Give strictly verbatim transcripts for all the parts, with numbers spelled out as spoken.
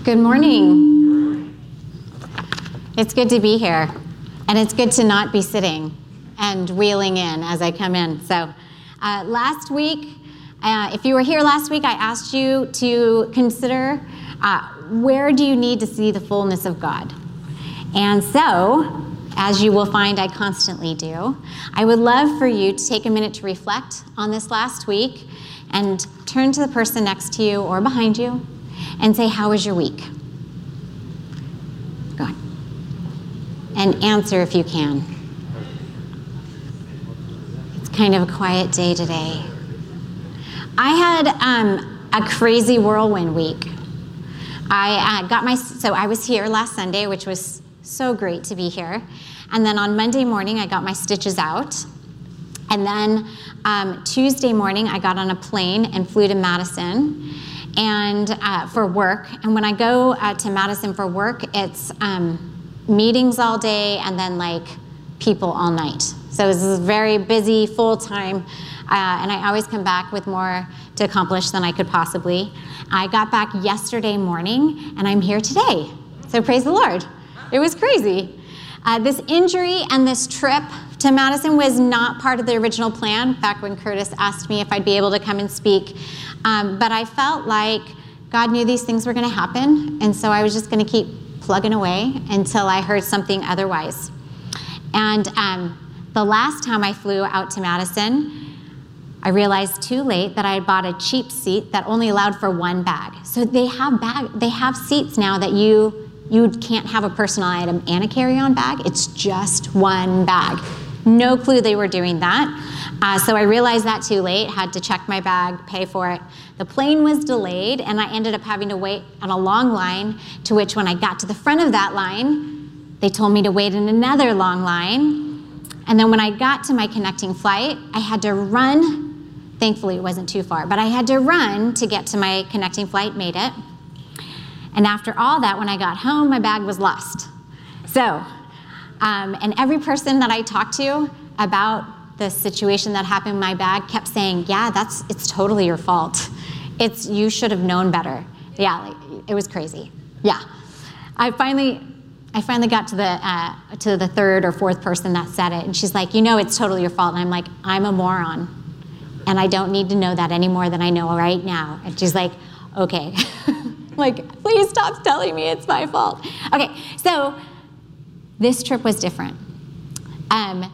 Good morning. It's good to be here, and it's good to not be sitting and wheeling in as I come in. So uh, last week, uh, if you were here last week, I asked you to consider uh, where do you need to see the fullness of God? And so, as you will find I constantly do, I would love for you to take a minute to reflect on this last week and turn to the person next to you or behind you and say, how was your week? Go on. And answer if you can. It's kind of a quiet day today. I had um, a crazy whirlwind week. I uh, got my, so I was here last Sunday, which was so great to be here. And then on Monday morning, I got my stitches out. And then um, Tuesday morning, I got on a plane and flew to Madison and uh, for work. And when I go uh, to Madison for work, it's um, meetings all day and then like people all night. So this is very busy, full time. Uh, and I always come back with more to accomplish than I could possibly. I got back yesterday morning and I'm here today. So praise the Lord. It was crazy. Uh, this injury and this trip to Madison was not part of the original plan, back when Curtis asked me if I'd be able to come and speak. Um, but I felt like God knew these things were going to happen, and so I was just going to keep plugging away until I heard something otherwise. And um, the last time I flew out to Madison, I realized too late that I had bought a cheap seat that only allowed for one bag. So they have bag, they have seats now that you you can't have a personal item and a carry-on bag. It's just one bag. No clue they were doing that. Uh, so I realized that too late, had to check my bag, pay for it. The plane was delayed, and I ended up having to wait on a long line, to which when I got to the front of that line, they told me to wait in another long line. And then when I got to my connecting flight, I had to run. Thankfully, it wasn't too far, but I had to run to get to my connecting flight, made it. And after all that, when I got home, my bag was lost. So, um, and every person that I talked to about the situation that happened in my bag kept saying, yeah, that's, it's totally your fault. It's, you should have known better. Yeah, like, it was crazy. Yeah. I finally, I finally got to the, uh, to the third or fourth person that said it, and she's like, you know, it's totally your fault. And I'm like, I'm a moron, and I don't need to know that any more than I know right now. And she's like, okay. Like, please stop telling me it's my fault. Okay, so this trip was different. Um,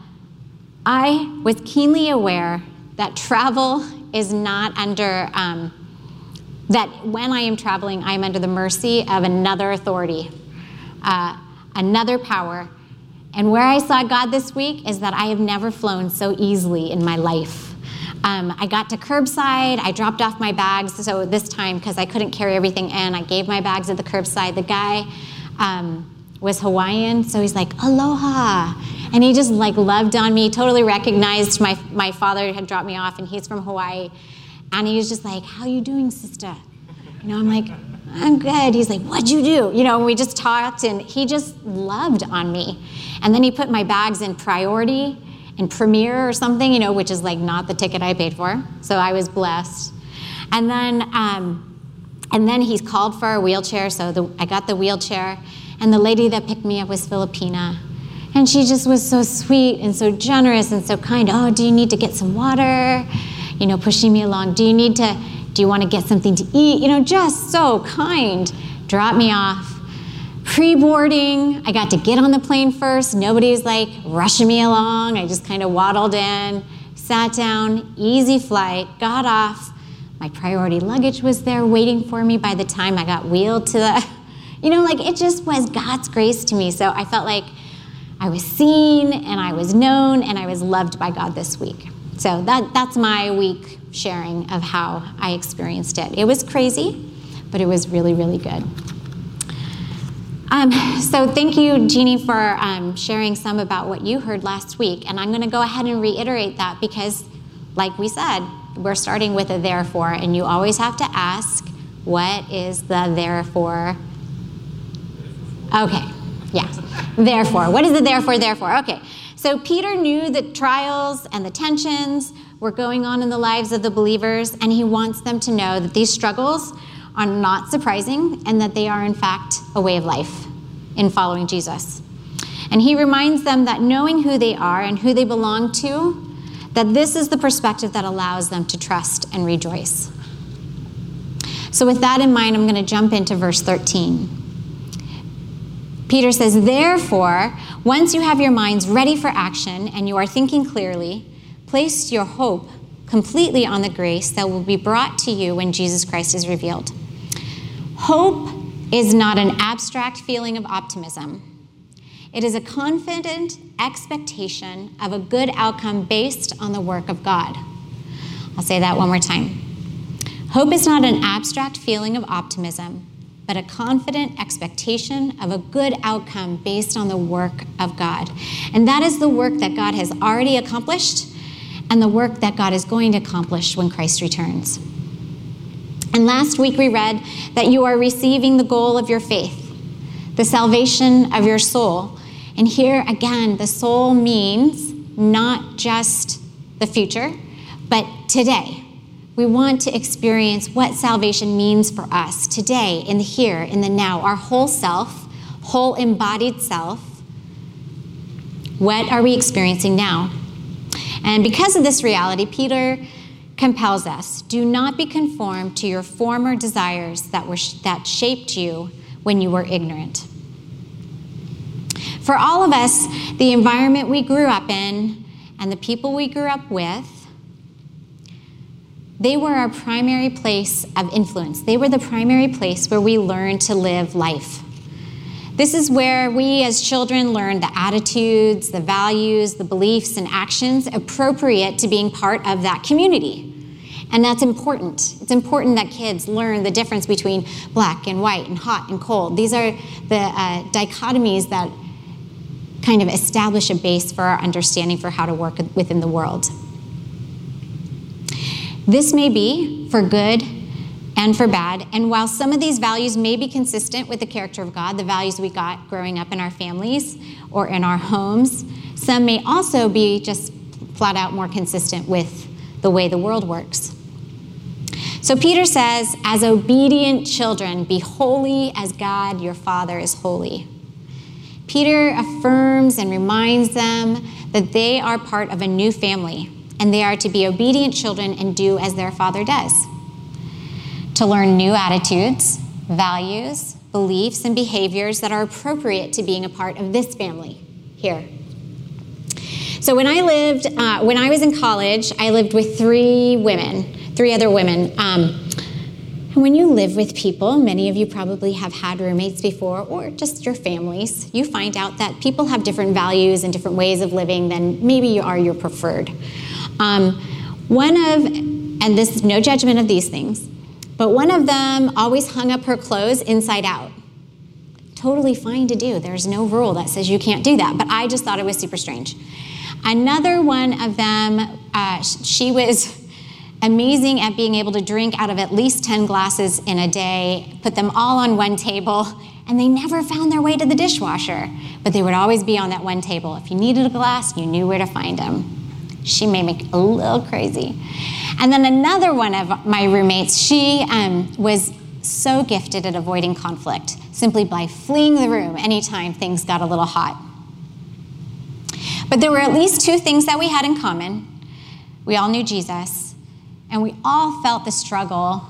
I was keenly aware that travel is not under, um, that when I am traveling, I am under the mercy of another authority, uh, another power. And where I saw God this week is that I have never flown so easily in my life. Um, I got to curbside, I dropped off my bags, so this time, because I couldn't carry everything in, I gave my bags at the curbside. The guy um, was Hawaiian, so he's like, aloha, and he just like loved on me, totally recognized my, my father had dropped me off, and he's from Hawaii, and he was just like, how you doing, sister? You know, I'm like, I'm good. He's like, what'd you do? You know, and we just talked, and he just loved on me. And then he put my bags in priority, and Premier or something, you know, which is like not the ticket I paid for. So I was blessed. And then, um, and then he's called for a wheelchair. So the, I got the wheelchair, and the lady that picked me up was Filipina. And she just was so sweet and so generous and so kind. Oh, do you need to get some water? You know, pushing me along. Do you need to, do you want to get something to eat? You know, just so kind. Drop me off. Pre-boarding, I got to get on the plane first. Nobody was like rushing me along. I just kind of waddled in, sat down, easy flight, got off. My priority luggage was there waiting for me by the time I got wheeled to the, you know, like it just was God's grace to me. So I felt like I was seen and I was known and I was loved by God this week. So that that's my week sharing of how I experienced it. It was crazy, but it was really, really good. Um, so thank you, Jeannie, for um, sharing some about what you heard last week. And I'm going to go ahead and reiterate that because, like we said, we're starting with a therefore, and you always have to ask, what is the therefore? Okay, yeah, therefore. What is the therefore, therefore? Okay, so Peter knew the trials and the tensions were going on in the lives of the believers, and he wants them to know that these struggles are not surprising and that they are, in fact, a way of life in following Jesus. And he reminds them that knowing who they are and who they belong to, that this is the perspective that allows them to trust and rejoice. So with that in mind, I'm going to jump into verse thirteen. Peter says, therefore, once you have your minds ready for action and you are thinking clearly, place your hope completely on the grace that will be brought to you when Jesus Christ is revealed. Hope is not an abstract feeling of optimism. It is a confident expectation of a good outcome based on the work of God. I'll say that one more time. Hope is not an abstract feeling of optimism, but a confident expectation of a good outcome based on the work of God. And that is the work that God has already accomplished and the work that God is going to accomplish when Christ returns. And last week we read that you are receiving the goal of your faith, the salvation of your soul. And here again, the soul means not just the future, but today. We want to experience what salvation means for us today, in the here, in the now, our whole self, whole embodied self. What are we experiencing now? And because of this reality, Peter compels us, do not be conformed to your former desires that were that shaped you when you were ignorant. For all of us, the environment we grew up in and the people we grew up with, they were our primary place of influence. They were the primary place where we learned to live life. This is where we as children learn the attitudes, the values, the beliefs, and actions appropriate to being part of that community. And that's important. It's important that kids learn the difference between black and white and hot and cold. These are the uh, dichotomies that kind of establish a base for our understanding for how to work within the world. This may be for good and for bad, and while some of these values may be consistent with the character of God, the values we got growing up in our families or in our homes, some may also be just flat out more consistent with the way the world works. So Peter says, as obedient children, be holy as God your Father is holy. Peter affirms and reminds them that they are part of a new family, and they are to be obedient children and do as their Father does. To learn new attitudes, values, beliefs, and behaviors that are appropriate to being a part of this family here. So when I lived, uh, when I was in college, I lived with three women, three other women. Um, and when you live with people, many of you probably have had roommates before, or just your families, you find out that people have different values and different ways of living than maybe you are your preferred. Um, one of, and this is no judgment of these things, but one of them always hung up her clothes inside out. Totally fine to do. There's no rule that says you can't do that, but I just thought it was super strange. Another one of them, uh, she was amazing at being able to drink out of at least ten glasses in a day, put them all on one table, and they never found their way to the dishwasher, but they would always be on that one table. If you needed a glass, you knew where to find them. She made me a little crazy. And then another one of my roommates, she um, was so gifted at avoiding conflict, simply by fleeing the room anytime things got a little hot. But there were at least two things that we had in common. We all knew Jesus, and we all felt the struggle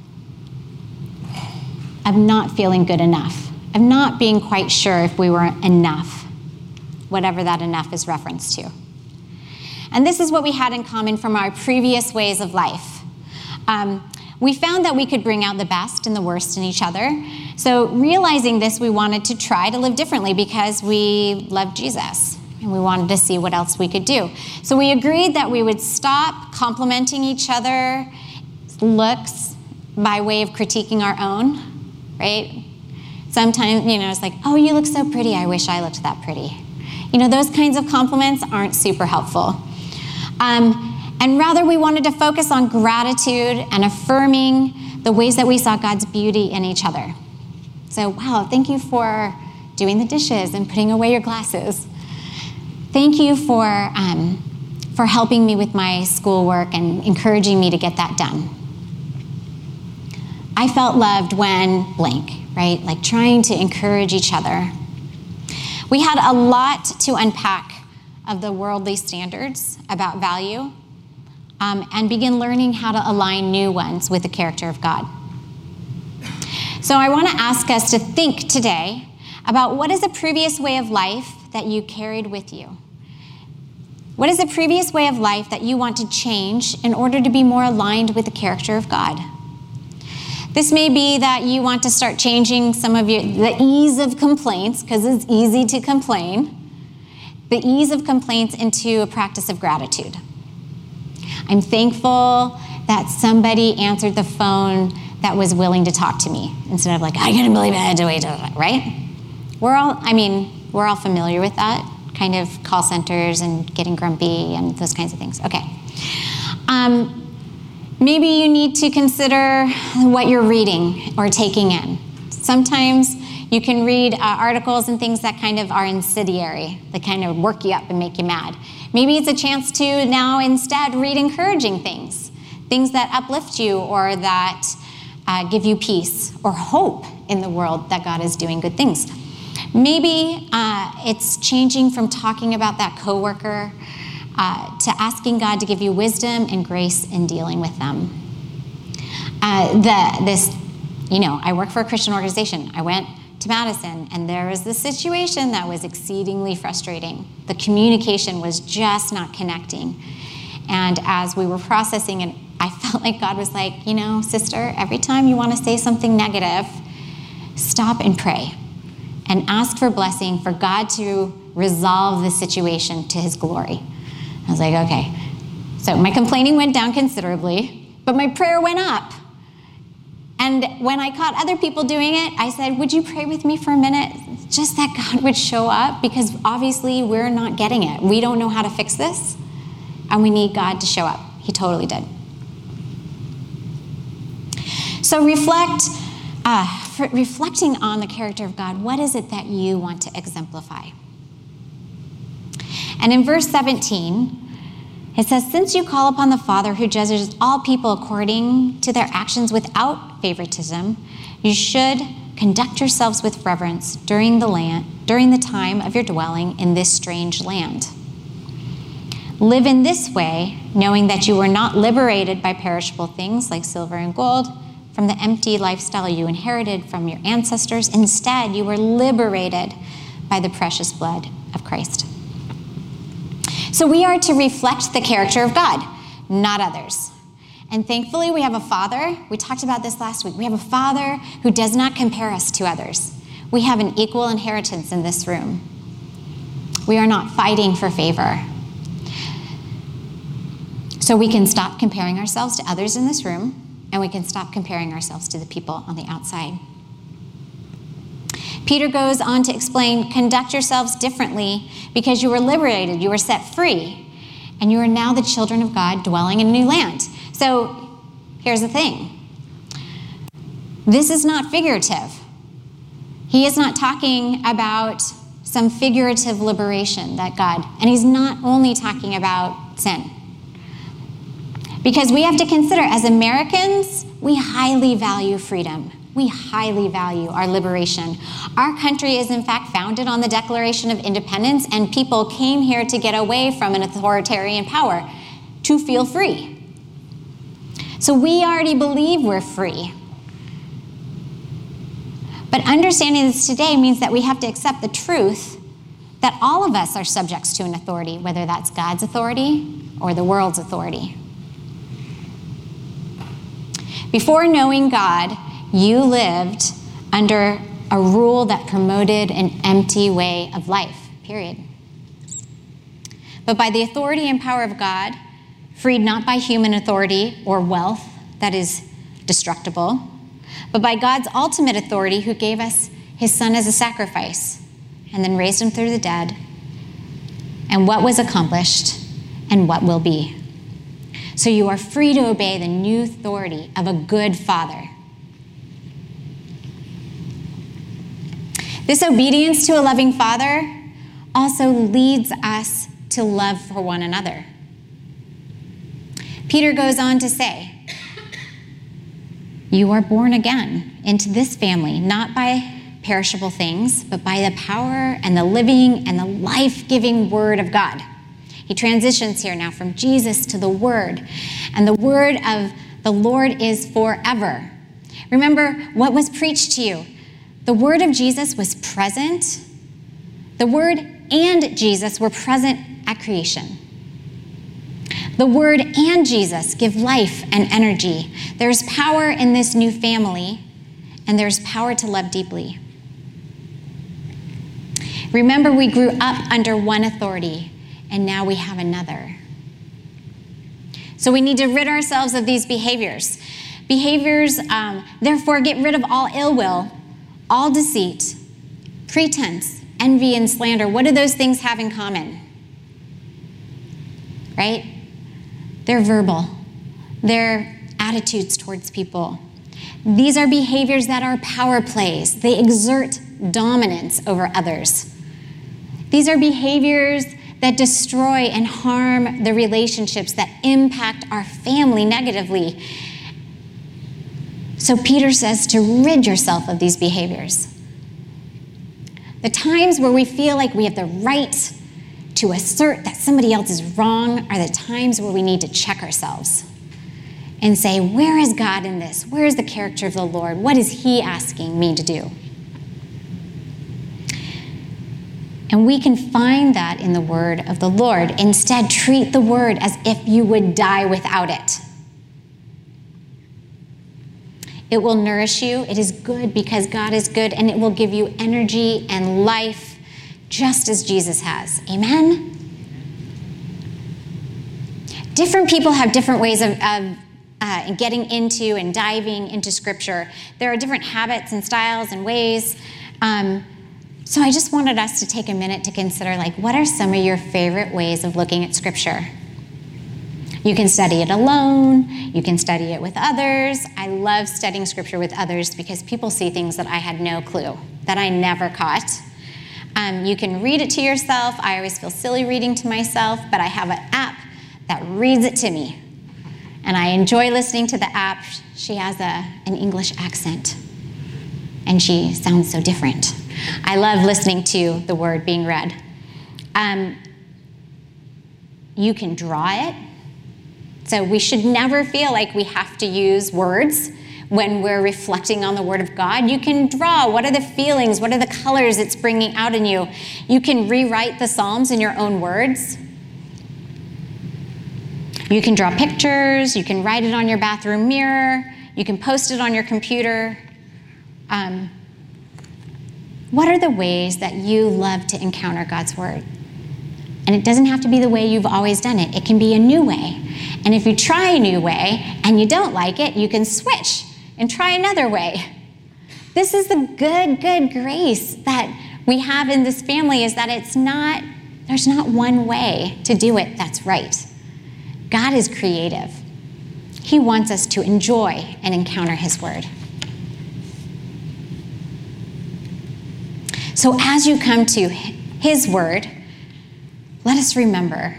of not feeling good enough, of not being quite sure if we were enough, whatever that enough is referenced to. And this is what we had in common from our previous ways of life. Um, we found that we could bring out the best and the worst in each other. So realizing this, we wanted to try to live differently because we loved Jesus and we wanted to see what else we could do. So we agreed that we would stop complimenting each other's looks by way of critiquing our own, right? Sometimes, you know, it's like, oh, you look so pretty. I wish I looked that pretty. You know, those kinds of compliments aren't super helpful. Um, and rather, we wanted to focus on gratitude and affirming the ways that we saw God's beauty in each other. So, wow, thank you for doing the dishes and putting away your glasses. Thank you for, um, for helping me with my schoolwork and encouraging me to get that done. I felt loved when blank, right? Like trying to encourage each other. We had a lot to unpack of the worldly standards about value um, and begin learning how to align new ones with the character of God. So I want to ask us to think today about what is a previous way of life that you carried with you? What is a previous way of life that you want to change in order to be more aligned with the character of God? This may be that you want to start changing some of your, the ease of complaints, because it's easy to complain, the ease of complaints into a practice of gratitude. I'm thankful that somebody answered the phone that was willing to talk to me instead of like, I couldn't believe it, I had to wait, right? We're all, I mean, we're all familiar with that kind of call centers and getting grumpy and those kinds of things. Okay. Um, maybe you need to consider what you're reading or taking in. Sometimes you can read uh, articles and things that kind of are incendiary, that kind of work you up and make you mad. Maybe it's a chance to now instead read encouraging things, things that uplift you or that uh, give you peace or hope in the world that God is doing good things. Maybe uh, it's changing from talking about that coworker uh, to asking God to give you wisdom and grace in dealing with them. Uh, the this, you know, I work for a Christian organization. I went to Madison, and there was this situation that was exceedingly frustrating. The communication was just not connecting. And as we were processing it, I felt like God was like, you know, sister, every time you want to say something negative, stop and pray and ask for blessing for God to resolve the situation to his glory. I was like, okay. So my complaining went down considerably, but my prayer went up. And when I caught other people doing it, I said, would you pray with me for a minute? Just that God would show up, because obviously we're not getting it. We don't know how to fix this, and we need God to show up. He totally did. So reflect, uh, for reflecting on the character of God, what is it that you want to exemplify? And in verse seventeen, it says, since you call upon the Father who judges all people according to their actions without favoritism, you should conduct yourselves with reverence during the land, during the time of your dwelling in this strange land. Live in this way, knowing that you were not liberated by perishable things like silver and gold from the empty lifestyle you inherited from your ancestors. Instead, you were liberated by the precious blood of Christ. So we are to reflect the character of God, not others. And thankfully, we have a Father. We talked about this last week. We have a Father who does not compare us to others. We have an equal inheritance in this room. We are not fighting for favor. So we can stop comparing ourselves to others in this room, and we can stop comparing ourselves to the people on the outside. Peter goes on to explain, conduct yourselves differently because you were liberated, you were set free, and you are now the children of God dwelling in a new land. So here's the thing. This is not figurative. He is not talking about some figurative liberation that God, and he's not only talking about sin. Because we have to consider, as Americans, we highly value freedom. We highly value our liberation. Our country is in fact founded on the Declaration of Independence, and people came here to get away from an authoritarian power, to feel free. So we already believe we're free. But understanding this today means that we have to accept the truth that all of us are subjects to an authority, whether that's God's authority or the world's authority. Before knowing God, you lived under a rule that promoted an empty way of life, period. But by the authority and power of God, freed not by human authority or wealth that is destructible, but by God's ultimate authority, who gave us his Son as a sacrifice and then raised him through the dead, and what was accomplished and what will be. So you are free to obey the new authority of a good Father. This obedience to a loving Father also leads us to love for one another. Peter goes on to say, You are born again into this family, not by perishable things, but by the power and the living and the life-giving Word of God. He transitions here now from Jesus to the Word. And the Word of the Lord is forever. Remember what was preached to you. The Word of Jesus was present. The Word and Jesus were present at creation. The Word and Jesus give life and energy. There's power in this new family, and there's power to love deeply. Remember, we grew up under one authority, and now we have another. So we need to rid ourselves of these behaviors. Behaviors, um, therefore, get rid of all ill will, all deceit, pretense, envy, and slander. What do those things have in common? Right? They're verbal. They're attitudes towards people. These are behaviors that are power plays. They exert dominance over others. These are behaviors that destroy and harm the relationships that impact our family negatively. So Peter says to rid yourself of these behaviors. The times where we feel like we have the right to assert that somebody else is wrong are the times where we need to check ourselves and say, where is God in this? Where is the character of the Lord? What is He asking me to do? And we can find that in the Word of the Lord. Instead, treat the Word as if you would die without it. It will nourish you. It is good because God is good, and it will give you energy and life just as Jesus has. Amen? Different people have different ways of, of uh, getting into and diving into Scripture. There are different habits and styles and ways. Um, so I just wanted us to take a minute to consider, like, what are some of your favorite ways of looking at Scripture? You can study it alone. You can study it with others. I love studying Scripture with others because people see things that I had no clue, that I never caught. Um, you can read it to yourself. I always feel silly reading to myself, but I have an app that reads it to me. And I enjoy listening to the app. She has a, an English accent, and she sounds so different. I love listening to the Word being read. Um, you can draw it. So we should never feel like we have to use words when we're reflecting on the Word of God. You can draw. What are the feelings? What are the colors it's bringing out in you? You can rewrite the Psalms in your own words. You can draw pictures. You can write it on your bathroom mirror. You can post it on your computer. Um, what are the ways that you love to encounter God's Word? And it doesn't have to be the way you've always done it. It can be a new way. And if you try a new way and you don't like it, you can switch and try another way. This is the good, good grace that we have in this family, is that it's not, there's not one way to do it that's right. God is creative. He wants us to enjoy and encounter His Word. So as you come to His Word, let us remember.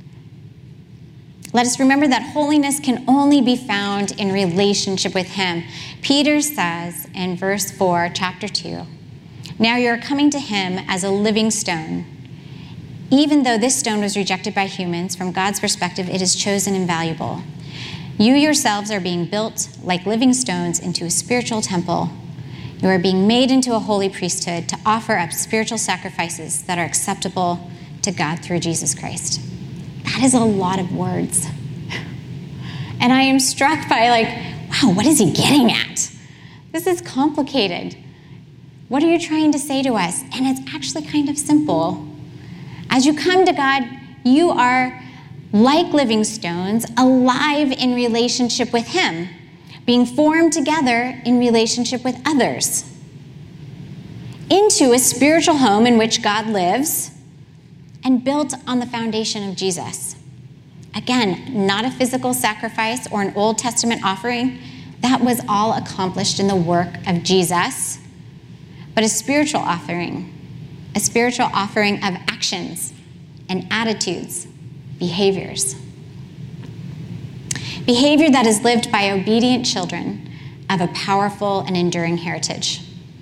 Let us remember that holiness can only be found in relationship with Him. Peter says in verse four, chapter two, now you're coming to Him as a living stone. Even though this stone was rejected by humans, from God's perspective, it is chosen and valuable. You yourselves are being built like living stones into a spiritual temple. You are being made into a holy priesthood to offer up spiritual sacrifices that are acceptable to God through Jesus Christ. That is a lot of words. And I am struck by, like, wow, what is he getting at? This is complicated. What are you trying to say to us? And it's actually kind of simple. As you come to God, you are like living stones, alive in relationship with Him, being formed together in relationship with others, into a spiritual home in which God lives, and built on the foundation of Jesus. Again, not a physical sacrifice or an Old Testament offering. That was all accomplished in the work of Jesus, but a spiritual offering, a spiritual offering of actions and attitudes, behaviors. Behavior that is lived by obedient children of a powerful and enduring heritage.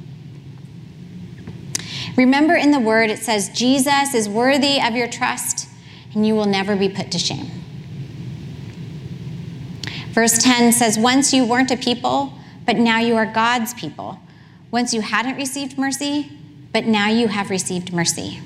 Remember, in the Word, it says, Jesus is worthy of your trust, and you will never be put to shame. Verse ten says, once you weren't a people, but now you are God's people. Once you hadn't received mercy, but now you have received mercy.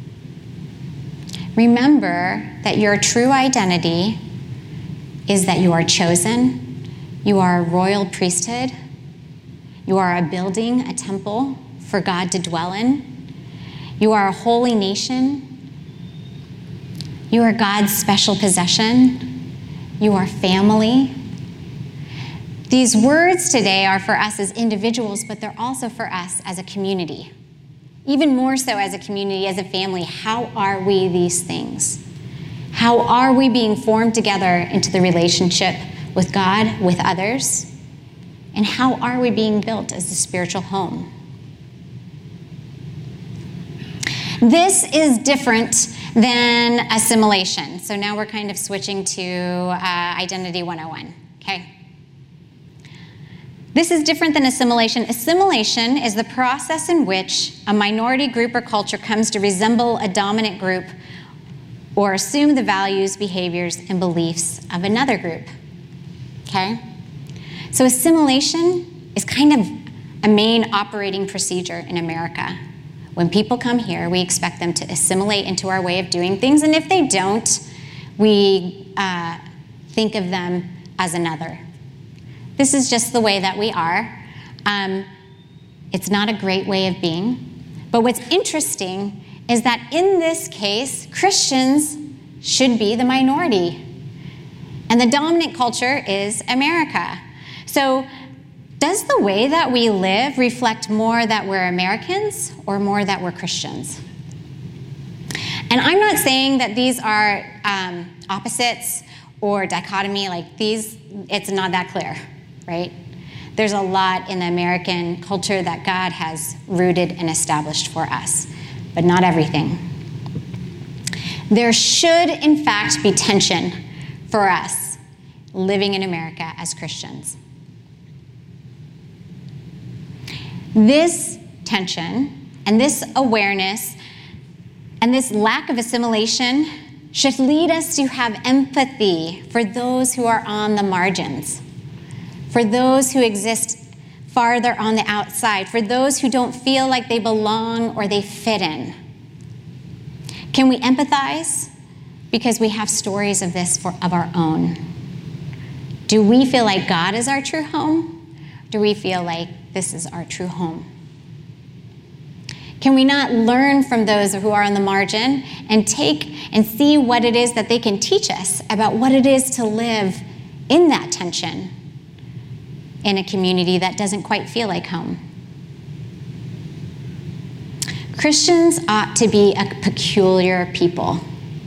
Remember that your true identity is that you are chosen, you are a royal priesthood, you are a building, a temple for God to dwell in, you are a holy nation, you are God's special possession, you are family. These words today are for us as individuals, but they're also for us as a community. Even more so as a community, as a family. How are we these things? How are we being formed together into the relationship with God, with others? And how are we being built as a spiritual home? This is different than assimilation. So now we're kind of switching to uh, Identity one oh one, okay? This is different than assimilation. Assimilation is the process in which a minority group or culture comes to resemble a dominant group or assume the values, behaviors, and beliefs of another group, okay? So assimilation is kind of a main operating procedure in America. When people come here, we expect them to assimilate into our way of doing things, and if they don't, we uh, think of them as another. This is just the way that we are. Um, it's not a great way of being, but what's interesting is that in this case, Christians should be the minority, and the dominant culture is America. So does the way that we live reflect more that we're Americans or more that we're Christians? And I'm not saying that these are um, opposites or dichotomy, like these, it's not that clear, right? There's a lot in the American culture that God has rooted and established for us, but not everything. There should, in fact, be tension for us living in America as Christians. This tension and this awareness and this lack of assimilation should lead us to have empathy for those who are on the margins, for those who exist farther on the outside, for those who don't feel like they belong or they fit in. Can we empathize? Because we have stories of this for, of our own. Do we feel like God is our true home? Do we feel like this is our true home? Can we not learn from those who are on the margin and take and see what it is that they can teach us about what it is to live in that tension in a community that doesn't quite feel like home? Christians ought to be a peculiar people.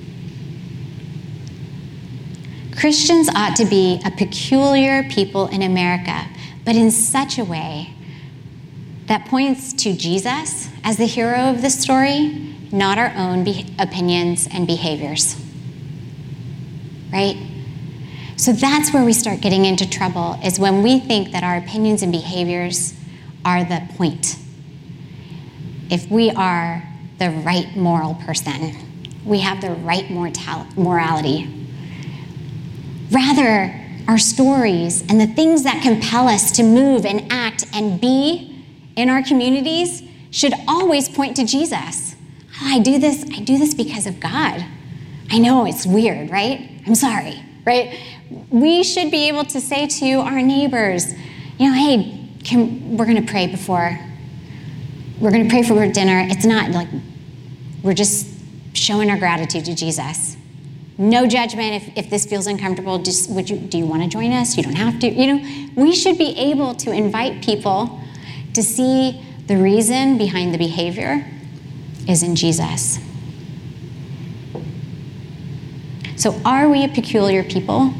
Christians ought to be a peculiar people in America, but in such a way that points to Jesus as the hero of the story, not our own be- opinions and behaviors. Right? So that's where we start getting into trouble, is when we think that our opinions and behaviors are the point. If we are the right moral person, we have the right mortal- morality. Rather, our stories and the things that compel us to move and act and be in our communities should always point to Jesus. Oh, I do this, I do this because of God. I know it's weird, right? I'm sorry, right? We should be able to say to our neighbors, you know, hey, can, we're gonna pray before, we're gonna pray for dinner. It's not like, we're just showing our gratitude to Jesus. No judgment. If, if this feels uncomfortable, just would you do you want to join us? You don't have to. You know, we should be able to invite people to see the reason behind the behavior is in Jesus. So are we a peculiar people?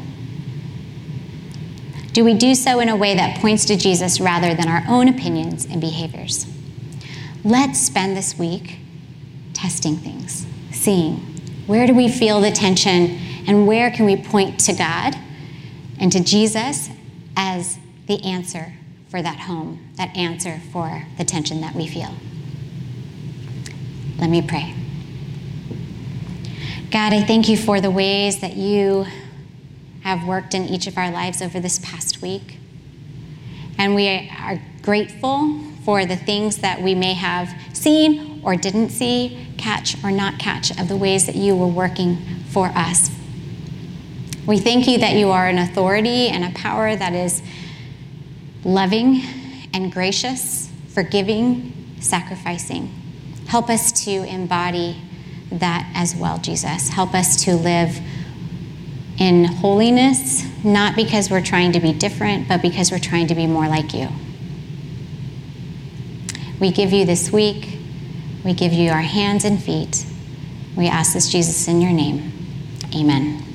Do we do so in a way that points to Jesus rather than our own opinions and behaviors? Let's spend this week testing things, seeing where do we feel the tension and where can we point to God and to Jesus as the answer for that home, that answer for the tension that we feel. Let me pray. God, I thank you for the ways that you have worked in each of our lives over this past week. And we are grateful for the things that we may have seen or didn't see, catch or not catch, of the ways that you were working for us. We thank you that you are an authority and a power that is loving and gracious, forgiving, sacrificing. Help us to embody that as well, Jesus. Help us to live in holiness, not because we're trying to be different, but because we're trying to be more like you. We give you this week. We give you our hands and feet. We ask this, Jesus, in your name. Amen.